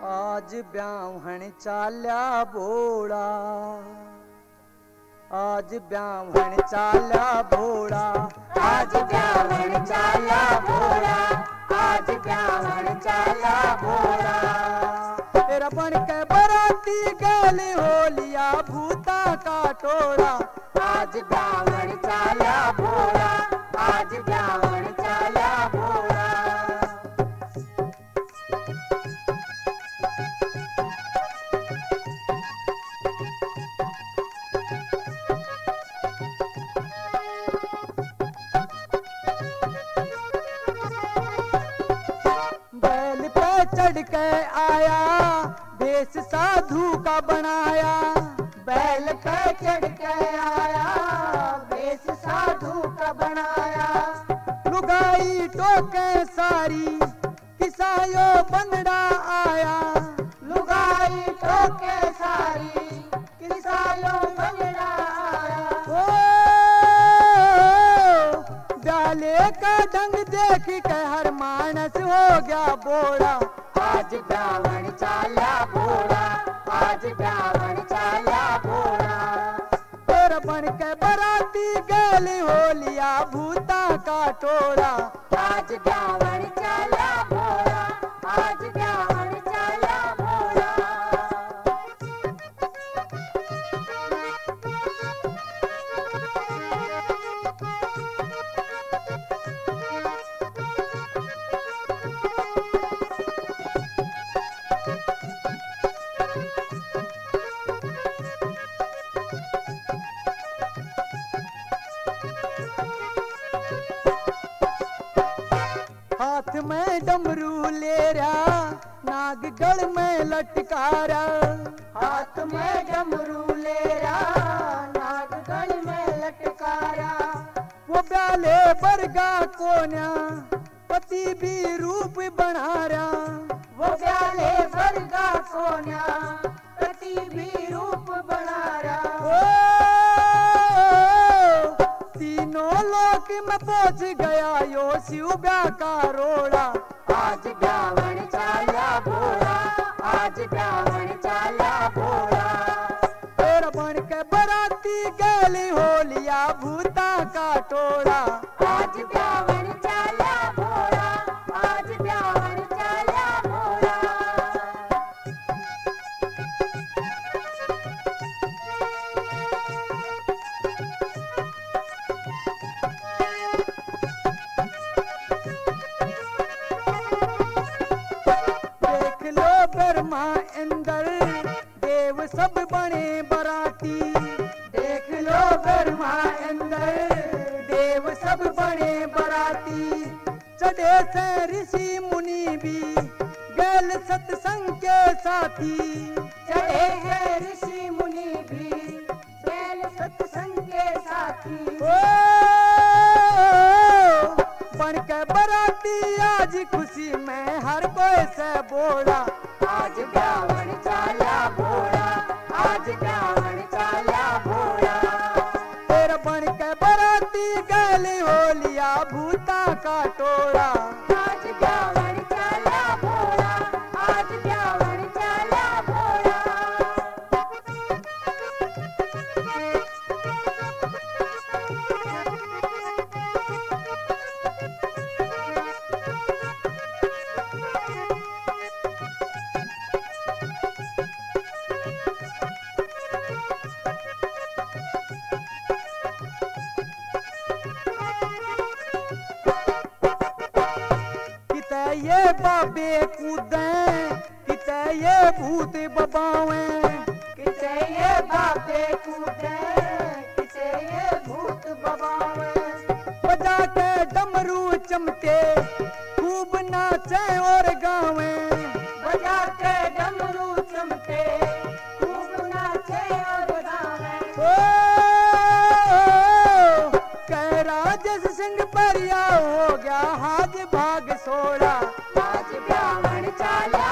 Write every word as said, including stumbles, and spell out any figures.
आज ब्याहण चाल्या भोड़ा, आज ब्याहण चाल्या भोड़ा, आज ब्याहण चाल्या भोड़ा, आज ब्याहण चाल्या भोड़ा। तेरा बन के बराती गल होलिया भूता का टोड़ा, आज ब्याहण चाल्या भोड़ा, आज ब्याहण चाल्या भोड़ा। बैल पे चढ़ के आया भेष साधु का बनाया, बैल पे चढ़ के आया भेष साधु का बनाया। लुगाई टोके सारी किसायो बंदड़ा आया, लुगाई टोके सारी किसायो बंदड़ा आया। ओ ब्याले का ढंग देख के हर मानस हो गया बोड़ा, आज ब्याहण चाल्या भोड़ा, आज ब्याहण चाल्या भोड़ा। तेरा बन के बराती गल होलिया भूता का टोड़ा, आज ब्याहण चाल्या भोड़ा, आज ब्याहण चाल्या भोड़ा। हाथ में डमरू ले रहा नाग गल में लटकारा, हाथ में डमरू ले रहा नाग गल में लटकारा। वो ब्याले बरगा कोन्या पति भी रूप बना रहा, वो ब्याले बरगा कोन्या पति भी रूप बना रहा। ओ तीनों लोक में पहुंच गया यो शिव ब्या का रोड़ा, आज ब्याहण चाल्या भोड़ा, आज ब्याहण चाल्या भोड़ा। तेरा बन के बराती गल होलिया भूता का टोड़ा, आज ब्याहण चाल्या भोड़ा, आज ब्याहण चाल्या भोड़ा। देख लो ब्रह्मा इंद्र देव सब बने बराती, देख लो ब्रह्मा इंद्र देव सब बने बराती। चढ़े से ऋषि मुनि भी गैल सत्संग के साथी, चढ़े हैं ऋषि मुनि भी बैल सत्संग के साथी। ओ बन के बराती आज खुशी में हर कोई से बोड़ा, आज ब्याहण चाल्या भोड़ा, आज ब्याहण चाल्या भोड़ा। तेरा बन के बराती गल होलिया भूता का टोड़ा, आज ब्याहण चाल्या भोड़ा, आज ब्याहण चाल्या भोड़ा। किते ये बाबे कूदे किते ये भूत बबावे, किसे ये बाबे कूदे, किसे ये भूत बबावे। बजा के डमरू चमके खूब नाचे और गावे, बजा के डमरू चमके खूब नाचे और गावे। ओ कह राजेश सिंह परिया हो गया हाज भाग सोड़ा, आज ब्याहण चाल्या